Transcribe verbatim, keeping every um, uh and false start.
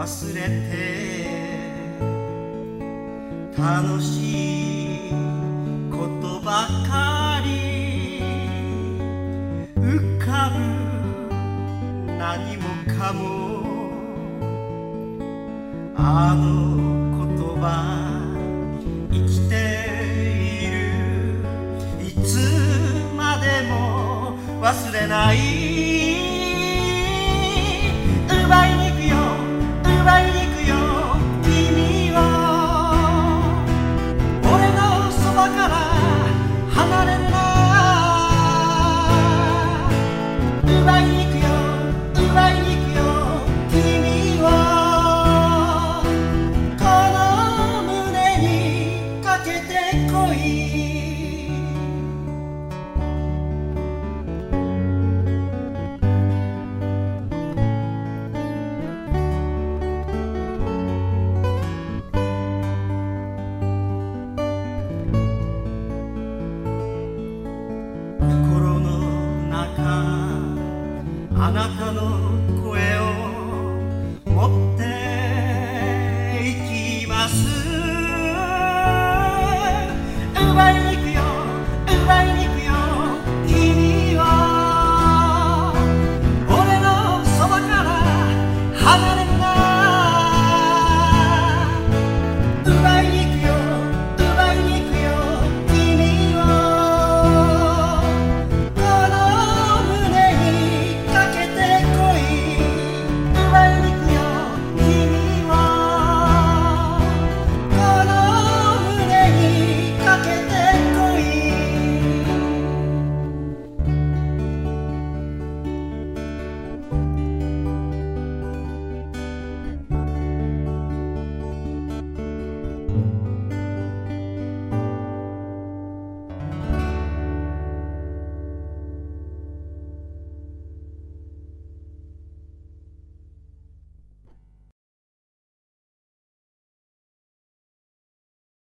忘れて楽しいことばかり浮かぶ何もかもあの言葉生きているいつまでも忘れない奪いに行くよ奪いに行くよ君を俺のそばから離れるな奪いに行くよ奪いに行くよ君をこの胸にかけてこいあなたの声を持っていきます奪いに